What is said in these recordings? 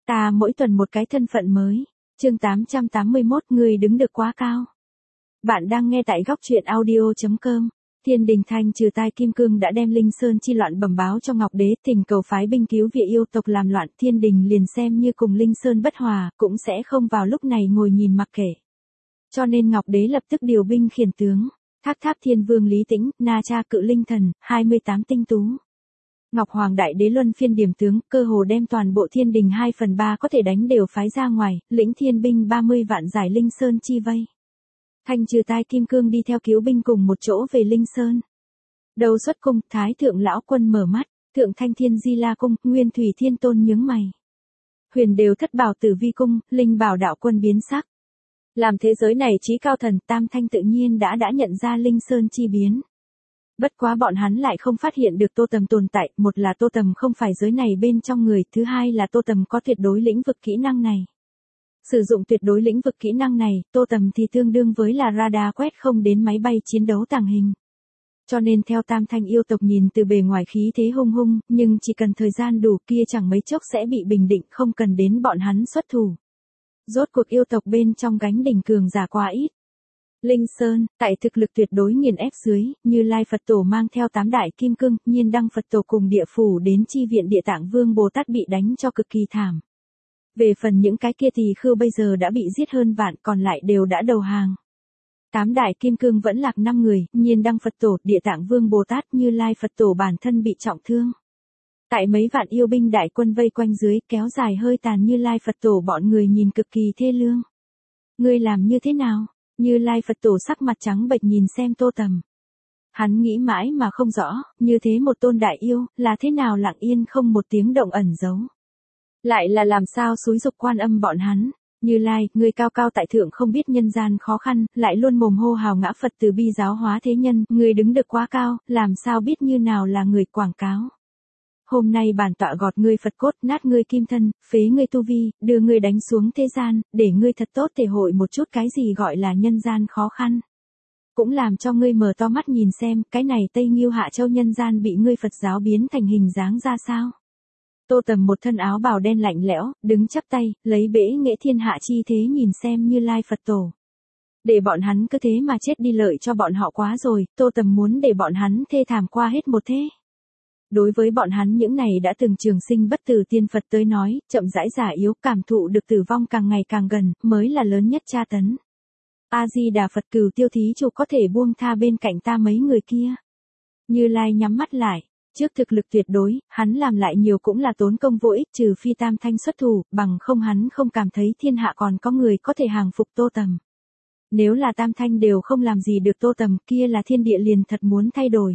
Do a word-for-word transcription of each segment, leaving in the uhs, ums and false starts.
Ta mỗi tuần một cái thân phận mới. Chương tám trăm tám mươi mốt, người đứng được quá cao. Bạn đang nghe tại góc truyện audio chấm com. Thiên Đình Thanh trừ tai Kim Cương đã đem Linh Sơn chi loạn bẩm báo cho Ngọc Đế, thỉnh cầu phái binh cứu viện yêu tộc làm loạn. Thiên Đình liền xem như cùng Linh Sơn bất hòa, cũng sẽ không vào lúc này ngồi nhìn mặc kệ. Cho nên Ngọc Đế lập tức điều binh khiển tướng, Thác Tháp Thiên Vương Lý Tĩnh, Na Cha Cự Linh Thần, hai mươi tám tinh tú. Ngọc Hoàng Đại Đế luân phiên điểm tướng, cơ hồ đem toàn bộ Thiên Đình hai phần ba có thể đánh đều phái ra ngoài, lĩnh thiên binh ba mươi vạn giải Linh Sơn chi vây. Thanh trừ tai Kim Cương đi theo cứu binh cùng một chỗ về Linh Sơn. Đầu xuất cung, Thái Thượng Lão Quân mở mắt, Thượng Thanh Thiên Di La Cung, Nguyên Thủy Thiên Tôn nhướng mày. Huyền đều Thất Bảo Tử Vi Cung, Linh Bảo Đạo Quân biến sắc. Làm thế giới này trí cao thần, Tam Thanh tự nhiên đã đã nhận ra Linh Sơn chi biến. Bất quá bọn hắn lại không phát hiện được Tô Tầm tồn tại, một là Tô Tầm không phải giới này bên trong người, thứ hai là Tô Tầm có tuyệt đối lĩnh vực kỹ năng này. Sử dụng tuyệt đối lĩnh vực kỹ năng này, Tô Tầm thì tương đương với là radar quét không đến máy bay chiến đấu tàng hình. Cho nên theo Tam Thanh yêu tộc nhìn từ bề ngoài khí thế hung hung, nhưng chỉ cần thời gian đủ kia chẳng mấy chốc sẽ bị bình định, không cần đến bọn hắn xuất thủ. Rốt cuộc yêu tộc bên trong gánh đỉnh cường giả quá ít. Linh Sơn, tại thực lực tuyệt đối nghiền ép dưới, Như Lai Phật Tổ mang theo tám đại kim cương, Nhiên Đăng Phật Tổ cùng địa phủ đến chi viện Địa Tạng Vương Bồ Tát bị đánh cho cực kỳ thảm. Về phần những cái kia thì khư bây giờ đã bị giết hơn vạn, còn lại đều đã đầu hàng. Tám đại kim cương vẫn lạc năm người, Nhiên Đăng Phật Tổ, Địa Tạng Vương Bồ Tát, Như Lai Phật Tổ bản thân bị trọng thương. Tại mấy vạn yêu binh đại quân vây quanh dưới, kéo dài hơi tàn Như Lai Phật Tổ bọn người nhìn cực kỳ thê lương. Ngươi làm như thế nào? Như Lai Phật Tổ sắc mặt trắng bệch nhìn xem Tô Tầm. Hắn nghĩ mãi mà không rõ, như thế một tôn đại yêu, là thế nào lặng yên không một tiếng động ẩn giấu. Lại là làm sao xúi dục Quan Âm bọn hắn. Như Lai, người cao cao tại thượng không biết nhân gian khó khăn, lại luôn mồm hô hào ngã Phật từ bi giáo hóa thế nhân, người đứng được quá cao, làm sao biết như nào là người quảng cáo. Hôm nay bản tọa gọt ngươi Phật cốt, nát ngươi kim thân, phế ngươi tu vi, đưa ngươi đánh xuống thế gian, để ngươi thật tốt thể hội một chút cái gì gọi là nhân gian khó khăn. Cũng làm cho ngươi mở to mắt nhìn xem, cái này Tây Nghiêu Hạ Châu nhân gian bị ngươi Phật giáo biến thành hình dáng ra sao. Tô Tầm một thân áo bào đen lạnh lẽo, đứng chắp tay, lấy bể nghệ thiên hạ chi thế nhìn xem Như Lai Phật Tổ. Để bọn hắn cứ thế mà chết đi lợi cho bọn họ quá rồi, Tô Tầm muốn để bọn hắn thê thảm qua hết một thế. Đối với bọn hắn những này đã từng trường sinh bất tử tiên Phật tới nói, chậm rãi già yếu, cảm thụ được tử vong càng ngày càng gần, mới là lớn nhất tra tấn. A-di-đà Phật, Cửu Tiêu Thí Chủ có thể buông tha bên cạnh ta mấy người kia. Như Lai nhắm mắt lại, trước thực lực tuyệt đối, hắn làm lại nhiều cũng là tốn công vô ích, trừ phi Tam Thanh xuất thủ, bằng không hắn không cảm thấy thiên hạ còn có người có thể hàng phục Tô Tầm. Nếu là Tam Thanh đều không làm gì được Tô Tầm, kia là thiên địa liền thật muốn thay đổi.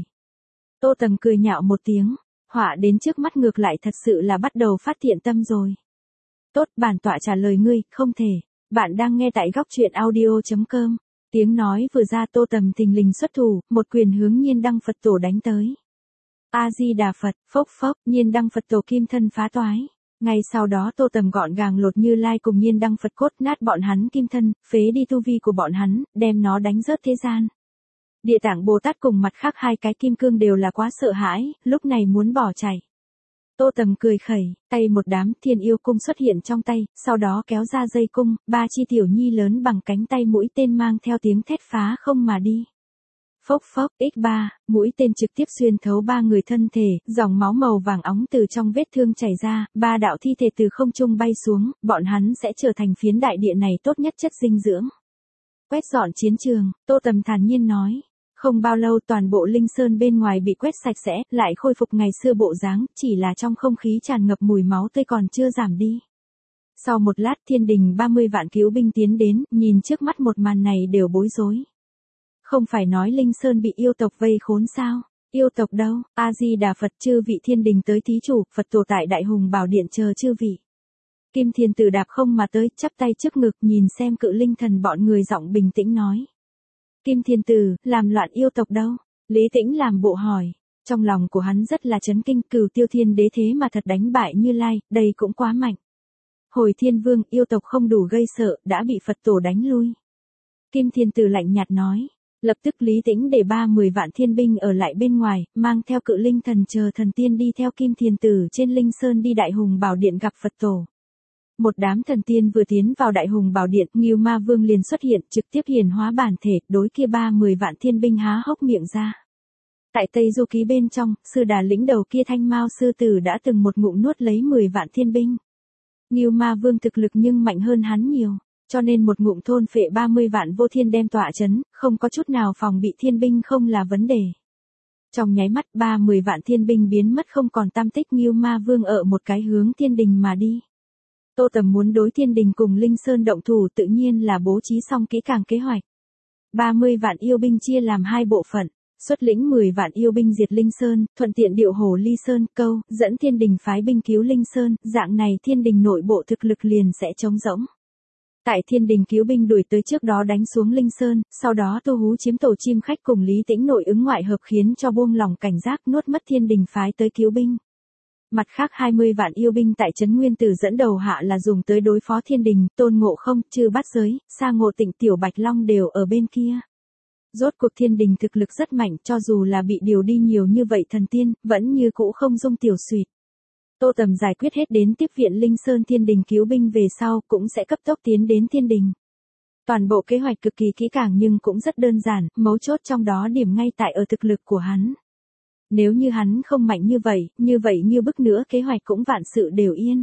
Tô Tầm cười nhạo một tiếng, họa đến trước mắt ngược lại thật sự là bắt đầu phát thiện tâm rồi. Tốt, bản tọa trả lời ngươi, không thể. Bạn đang nghe tại góc truyện audio chấm com. Tiếng nói vừa ra, Tô Tầm thình lình xuất thủ, một quyền hướng Nhiên Đăng Phật Tổ đánh tới. A-di-đà Phật, phốc phốc, Nhiên Đăng Phật Tổ kim thân phá toái. Ngay sau đó Tô Tầm gọn gàng lột Như Lai cùng Nhiên Đăng Phật cốt, nát bọn hắn kim thân, phế đi tu vi của bọn hắn, đem nó đánh rớt thế gian. Địa Tạng Bồ Tát cùng mặt khác hai cái kim cương đều là quá sợ hãi, lúc này muốn bỏ chạy. Tô Tầm cười khẩy, tay một đám Thiên Yêu Cung xuất hiện trong tay, sau đó kéo ra dây cung, ba chi tiểu nhi lớn bằng cánh tay mũi tên mang theo tiếng thét phá không mà đi. Phốc phốc, ích ba, mũi tên trực tiếp xuyên thấu ba người thân thể, dòng máu màu vàng óng từ trong vết thương chảy ra, ba đạo thi thể từ không trung bay xuống, bọn hắn sẽ trở thành phiến đại địa này tốt nhất chất dinh dưỡng. Quét dọn chiến trường, Tô Tầm thản nhiên nói. Không bao lâu toàn bộ Linh Sơn bên ngoài bị quét sạch sẽ, lại khôi phục ngày xưa bộ dáng, chỉ là trong không khí tràn ngập mùi máu tươi còn chưa giảm đi. Sau một lát Thiên Đình ba mươi vạn cứu binh tiến đến, nhìn trước mắt một màn này đều bối rối. Không phải nói Linh Sơn bị yêu tộc vây khốn sao? Yêu tộc đâu? A-di-đà Phật, chư vị Thiên Đình tới thí chủ, Phật Tổ tại Đại Hùng Bảo Điện chờ chư vị. Kim Thiên Tử đạp không mà tới, chắp tay trước ngực nhìn xem Cự Linh Thần bọn người giọng bình tĩnh nói. Kim Thiên Tử, làm loạn yêu tộc đâu? Lý Tĩnh làm bộ hỏi. Trong lòng của hắn rất là chấn kinh, Cửu Tiêu Thiên Đế thế mà thật đánh bại Như Lai, đây cũng quá mạnh. Hồi Thiên Vương, yêu tộc không đủ gây sợ, đã bị Phật Tổ đánh lui. Kim Thiên Tử lạnh nhạt nói. Lập tức Lý Tĩnh để ba mươi vạn thiên binh ở lại bên ngoài, mang theo Cự Linh Thần chờ thần tiên đi theo Kim Thiên Tử trên Linh Sơn đi Đại Hùng Bảo Điện gặp Phật Tổ. Một đám thần tiên vừa tiến vào Đại Hùng Bảo Điện, Ngưu Ma Vương liền xuất hiện, trực tiếp hiển hóa bản thể, đối kia ba mươi vạn thiên binh há hốc miệng ra. Tại Tây Du Ký bên trong, sư đà lĩnh đầu kia thanh mao sư tử đã từng một ngụm nuốt lấy mười vạn thiên binh. Ngưu Ma Vương thực lực nhưng mạnh hơn hắn nhiều, cho nên một ngụm thôn phệ ba mươi vạn vô thiên đem tọa chấn, không có chút nào phòng bị thiên binh không là vấn đề. Trong nháy mắt ba mươi vạn thiên binh biến mất không còn tăm tích, Ngưu Ma Vương ở một cái hướng thiên đình mà đi. Tô Tầm muốn đối thiên đình cùng Linh Sơn động thủ tự nhiên là bố trí xong kỹ càng kế hoạch. ba mươi vạn yêu binh chia làm hai bộ phận, xuất lĩnh mười vạn yêu binh diệt Linh Sơn, thuận tiện điệu hổ Ly Sơn, câu, dẫn thiên đình phái binh cứu Linh Sơn, dạng này thiên đình nội bộ thực lực liền sẽ trống rỗng. Tại thiên đình cứu binh đuổi tới trước đó đánh xuống Linh Sơn, sau đó Tô Hú chiếm tổ chim khách cùng Lý Tĩnh nội ứng ngoại hợp khiến cho buông lòng cảnh giác nuốt mất thiên đình phái tới cứu binh. Mặt khác hai mươi vạn yêu binh tại Trấn Nguyên Tử dẫn đầu hạ là dùng tới đối phó thiên đình, Tôn Ngộ Không, Chư Bát Giới, Sa Ngộ Tịnh, Tiểu Bạch Long đều ở bên kia. Rốt cuộc thiên đình thực lực rất mạnh, cho dù là bị điều đi nhiều như vậy thần tiên, vẫn như cũ không dung tiểu suyệt. Tô Tầm giải quyết hết đến tiếp viện Linh Sơn thiên đình cứu binh về sau cũng sẽ cấp tốc tiến đến thiên đình. Toàn bộ kế hoạch cực kỳ kỹ càng nhưng cũng rất đơn giản, mấu chốt trong đó điểm ngay tại ở thực lực của hắn. Nếu như hắn không mạnh như vậy, như vậy như bức nữa kế hoạch cũng vạn sự đều yên.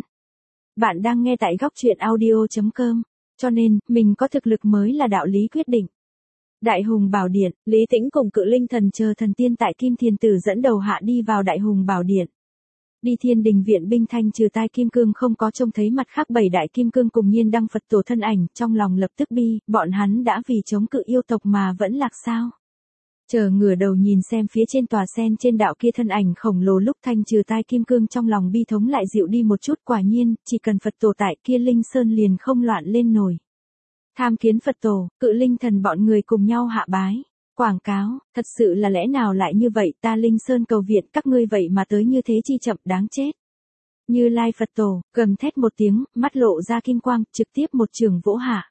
Bạn đang nghe tại góc truyện audio chấm com, cho nên, mình có thực lực mới là đạo lý quyết định. Đại Hùng Bảo Điện, Lý Tĩnh cùng Cự Linh Thần chờ thần tiên tại Kim Thiền Tử dẫn đầu hạ đi vào Đại Hùng Bảo Điện. Đi thiên đình viện binh thanh trừ tai kim cương không có trông thấy mặt khác bảy đại kim cương cùng Nhiên Đăng Phật tổ thân ảnh, trong lòng lập tức bi, bọn hắn đã vì chống cự yêu tộc mà vẫn lạc sao. Chờ ngửa đầu nhìn xem phía trên tòa sen trên đạo kia thân ảnh khổng lồ lúc thanh trừ tai kim cương trong lòng bi thống lại dịu đi một chút, quả nhiên, chỉ cần Phật tổ tại kia Linh Sơn liền không loạn lên nổi. Tham kiến Phật tổ, Cự Linh Thần bọn người cùng nhau hạ bái. Quảng cáo, thật sự là lẽ nào lại như vậy, ta Linh Sơn cầu viện các ngươi vậy mà tới như thế chi chậm, đáng chết. Như Lai Phật tổ, gầm thét một tiếng, mắt lộ ra kim quang, trực tiếp một trường vỗ hạ.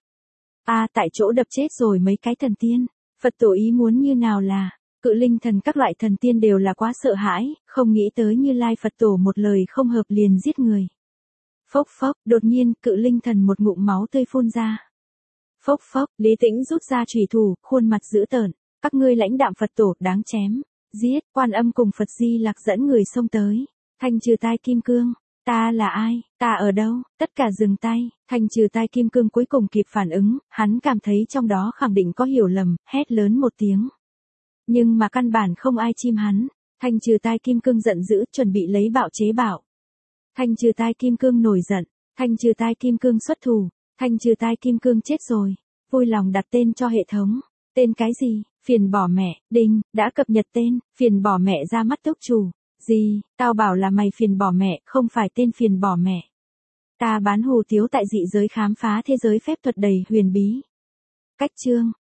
A tại chỗ đập chết rồi mấy cái thần tiên. Phật tổ ý muốn như nào là, Cự Linh Thần các loại thần tiên đều là quá sợ hãi, không nghĩ tới Như Lai Phật tổ một lời không hợp liền giết người. Phốc phốc, đột nhiên, Cự Linh Thần một ngụm máu tươi phun ra. Phốc phốc, Lý Tĩnh rút ra chủy thủ, khuôn mặt dữ tợn, các ngươi lãnh đạm Phật tổ, đáng chém. Giết, Quan Âm cùng Phật Di Lặc dẫn người xông tới. Thanh trừ tai kim cương, ta là ai, ta ở đâu, tất cả dừng tay. Thanh trừ tai kim cương cuối cùng kịp phản ứng, hắn cảm thấy trong đó khẳng định có hiểu lầm, hét lớn một tiếng. Nhưng mà căn bản không ai chim hắn. Thanh trừ tai kim cương giận dữ, chuẩn bị lấy bạo chế bạo. Thanh trừ tai kim cương nổi giận, thanh trừ tai kim cương xuất thủ, thanh trừ tai kim cương chết rồi. Vui lòng đặt tên cho hệ thống. Tên cái gì? Phiền bỏ mẹ, đinh, đã cập nhật tên, phiền bỏ mẹ ra mắt túc chủ. Gì, tao bảo là mày phiền bỏ mẹ, không phải tên phiền bỏ mẹ. Ta bán hù tiếu tại dị giới khám phá thế giới phép thuật đầy huyền bí. Cách chương,